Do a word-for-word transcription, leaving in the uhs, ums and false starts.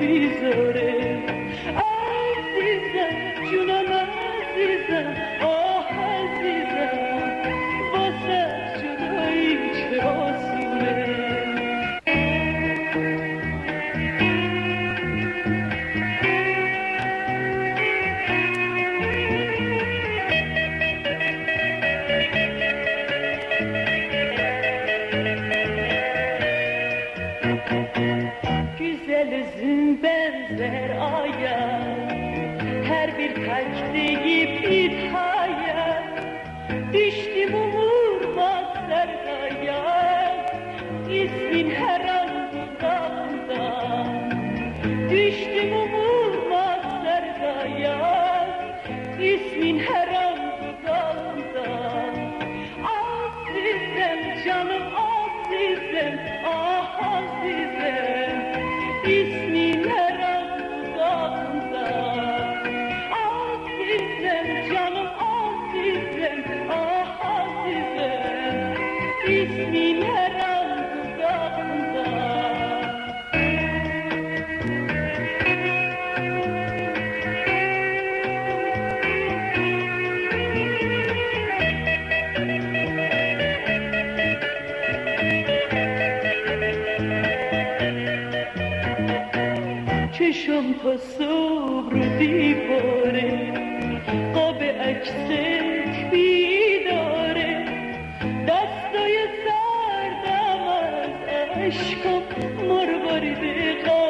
بیزاره عزیزم جونم عزیزم آه عزیزم واسه جدایی چه آسونه Güzelizin benzer aya her bir kalpteyip idhaya düştüm umurmaz serdaya ismin her an dudağımda düştüm umurmaz serdaya ismin her an dudağımda azizem canım azizem ah azizem İsmin her an dudağımda azizem canım azizem ah azizem İsmin her an dudağımda چشم تا صبح رو دیواره قاب عکست بیداره دستای سردم از عشقم مروارید